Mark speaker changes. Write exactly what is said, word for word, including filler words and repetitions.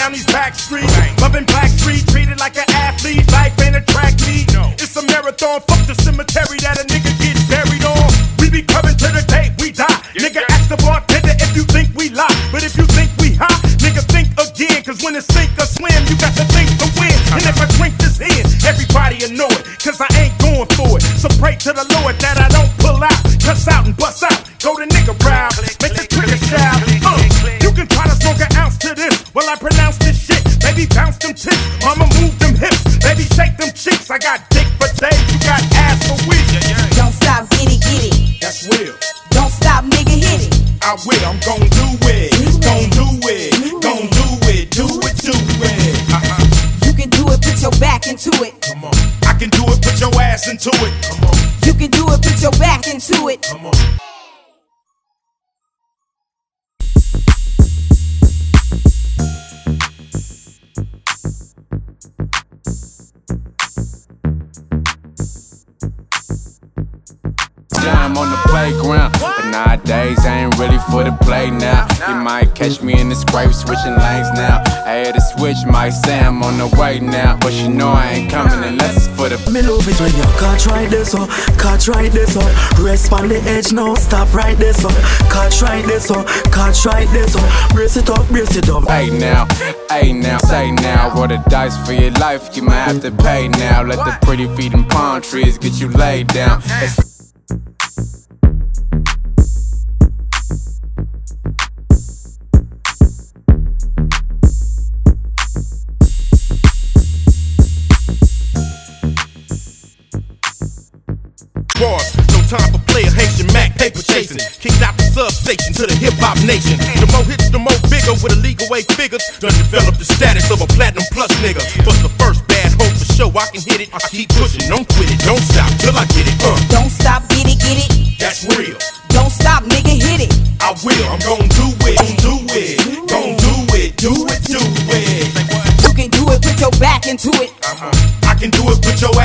Speaker 1: down these back streets. Loving Black Street, treated like an athlete. Life ain't a track meet. It's a marathon, fuck the cemetery that a nigga gets buried on. We be coming to the day we die. Nigga, ask the bartender if you think we lie. But if you think we high, nigga, think again. Cause when it's sink or swim, you got to think to win. And if I drink this in, everybody will know it. Cause I ain't going for it. So pray to the Lord that I don't pull out. Cuss out and bust out. Go to nigga round. Make the trigger shout. Uh, you can try to smoke an ounce to this while I pronounce this shit. Baby, bounce them tits. Mama, move them hips. Baby, shake them cheeks. I got dick for days. You got ass for weeks.
Speaker 2: Don't stop, get it, get it.
Speaker 1: That's real.
Speaker 2: Don't stop, nigga, hit it.
Speaker 1: I will. I'm gon' do it. Gon' do it. Gon' do it. Do it, do it. Uh-huh.
Speaker 2: You can do it, put your back into it.
Speaker 1: Come on. I can do it, put your ass into it. Come on.
Speaker 2: You can do it, put your back into it.
Speaker 1: Come on.
Speaker 3: I'm on the playground, but nowadays I ain't really for the play now. You might catch me in the scrape, switching lanes now. I had to switch, might say I'm on the way now, but you know I ain't coming unless it's for the.
Speaker 4: Me love it when you catch right this up, catch right this up. Rest on the edge now, stop right this up. Catch right this up, catch right this up. Brace it up, brace it up.
Speaker 3: Hey now, hey now, say now. Roll the dice for your life, you might have to pay now. Let the pretty feet and palm trees get you laid down. It's
Speaker 1: Bars, no time for player Haitian Mac, paper chasing. Kicked out the substation to the hip hop nation. The more hits, the more bigger with illegal eight figures. Done develop the status of a platinum plus nigga. But the first bad hope for show, I can hit it. I keep pushing, don't quit it, don't stop till I get it. Uh.
Speaker 2: Don't stop, get it, get it.
Speaker 1: That's real.
Speaker 2: Don't stop, nigga, hit it.
Speaker 1: I will, I'm gon' do it, do it, gon' do it, do it, do it.
Speaker 2: You can do it, put your back into it.
Speaker 1: Uh-huh. I can do it, put your